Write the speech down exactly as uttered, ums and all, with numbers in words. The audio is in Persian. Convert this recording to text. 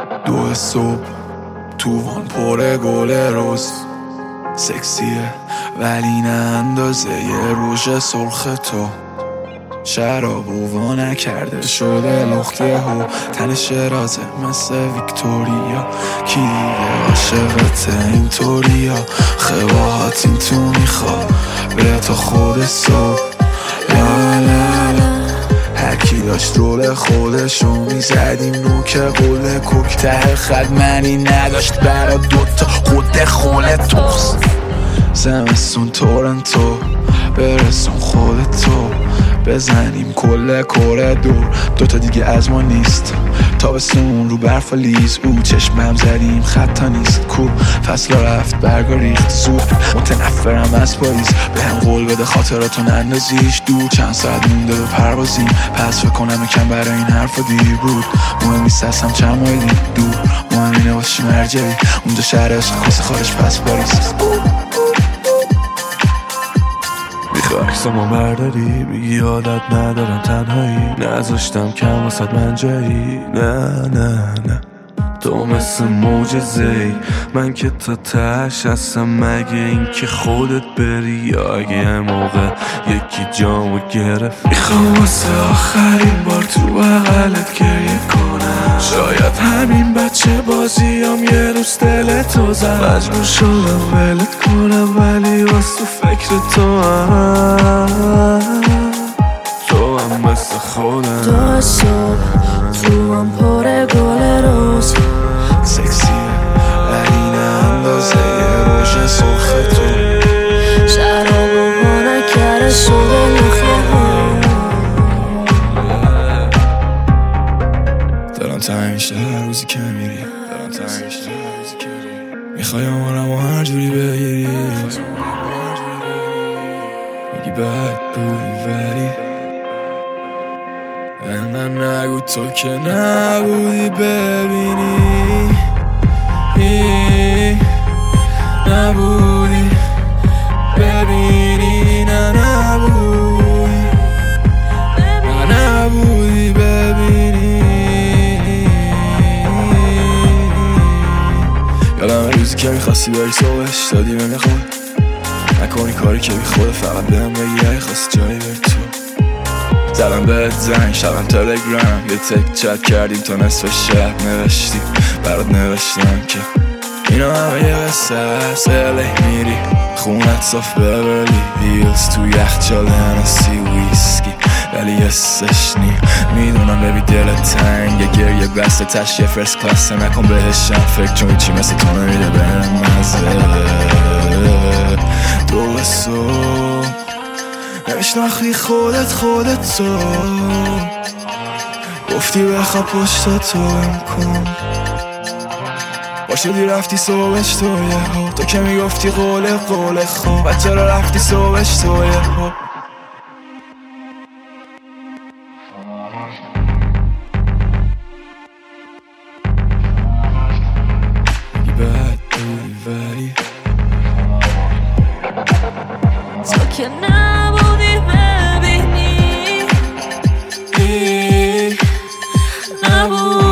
دو صبح توان پر گل روز، سکسیه ولی نه اندازه یه روژ سرخ تو. شراب و نکرده شده لخته هو، تنش رازه مثل ویکتوریا، کی دیگه عاشقته اینطوریا، خواهات این تو میخوا بره تا خود صبح. لا لا لا هرکی داشت رول خودشو میزدیم نوک قول کوک، ته خد منی نداشت برا دوتا خود خول توست. زمستون تورنتو برسون خودتو، بزنیم کل کره دور، دوتا دیگه از ما نیست. تابستون رو برف و لیز، او چشمم زدیم خطا نیست. کو فصل رفت برگا ریخت زود، متنفرم از پاییز. به هم قول بده خاطراتو نندازیش دور، چند ساعت مونده به پروازیم، پس فکر کنم یکم برای این حرفا دیر بود. مهم نیست هستم چند مایلی دور، مهم اینه واسه مرجعی اونجا شهر عشق کسی خارج پس پاریس. عکسامو برداری میگی عادت ندارم تنهایی، نذاشتم کم واسد من جایی. نه نه نه تو مثل معجزه‌ای، من که تا تهش هستم، مگه این که خودت بری یا اگه یه موقع یکی جامو گرفت. میخوام واسه آخرین بار تو بغلت گریه کنم، شاید همین بچه بازیام یه روز دلتو زد. مجبور شدم ولت کنم ولی واسه فکر تو هم، تو هم مثل خودم. دو صبح تو هم پر گل روز، سکسیه ولی نه اندازه یه روژ سرخ تو. شراب و نکرده شده لخته ها، دارم تنگ میشه هر روزی که میری، دارم تنگ میشه هر روزی که میری. میخوای آمارم و هر جوری بگیری، میگی بد بودی ولی من نگو تو که نبودی ببینی، نبودی ببینی، نه نبودی، نه نبودی ببینی. یادم روزی که میخواستی بری صبحش دادی به میخواد، نکنی کاری که بی خود، فقط بهم بگی اگه خواستی جایی بری تو. زدم بهت زنگ شبم تلگرام، یه تک چت کردیم تا نصف شب، نوشتیم برات نوشتم که اینا همه یه قصه هست. الی میری خونت صاف ببرلی هیلز، تو یخچال هنسی ویسکی ولی حسش نی. میدونم ببی دلت تنگه، گریه بسته تش یه فرست کلاس، نکن بهشم فکر چون چی مثل تو نمیده بهم مزه. دو صبح نمیشناختی خودت خودت تو، گفتی بخواب پشتا تو هم کن، باشدی رفتی صبحش تو یه ها، تو که میگفتی قول قول خوب، بچه را رفتی صبحش تو یه ها. میگی بد بودی ولی تو که نبودی ببینی، نبود